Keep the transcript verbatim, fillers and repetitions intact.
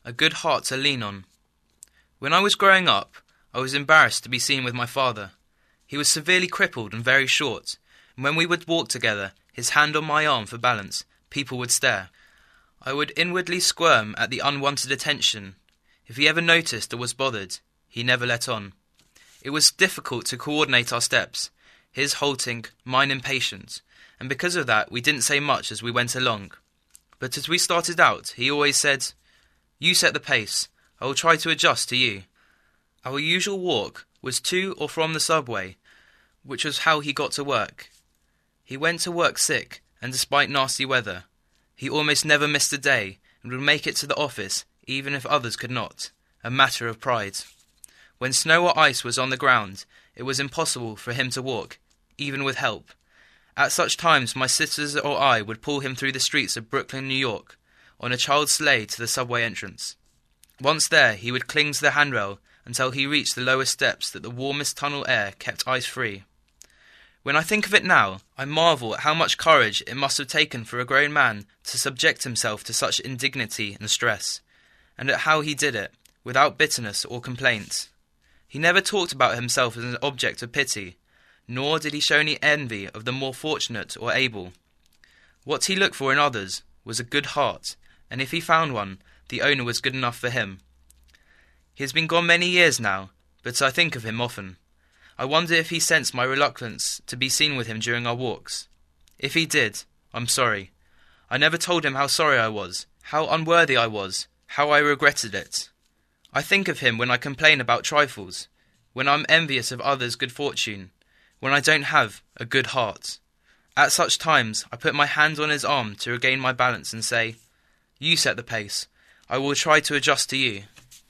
a good heart to lean on. When I was growing up, I was embarrassed to be seen with my father. He was severely crippled and very short, and when we would walk together, his hand on my arm for balance, people would stare. I would inwardly squirm at the unwanted attention. If he ever noticed or was bothered, he never let on. It was difficult to coordinate our steps, his halting, mine impatient, and because of that we didn't say much as we went along. But as we started out, he always said, "You set the pace, I will try to adjust to you." Our usual walk was to or from the subway, which was how he got to work. He went to work sick, and despite nasty weather, he almost never missed a day and would make it to the office even if others could not, a matter of pride. When snow or ice was on the ground, it was impossible for him to walk, even with help. At such times my sisters or I would pull him through the streets of Brooklyn, New York, on a child's sleigh to the subway entrance. Once there, he would cling to the handrail until he reached the lowest steps that the warmest tunnel air kept ice-free. When I think of it now, I marvel at how much courage it must have taken for a grown man to subject himself to such indignity and stress, and at how he did it, without bitterness or complaint. He never talked about himself as an object of pity, nor did he show any envy of the more fortunate or able. What he looked for in others was a good heart, and if he found one, the owner was good enough for him. He has been gone many years now, but I think of him often. I wonder if he sensed my reluctance to be seen with him during our walks. If he did, I'm sorry. I never told him how sorry I was, how unworthy I was, how I regretted it. I think of him when I complain about trifles, when I'm envious of others' good fortune, when I don't have a good heart. At such times, I put my hand on his arm to regain my balance and say, "You set the pace. I will try to adjust to you."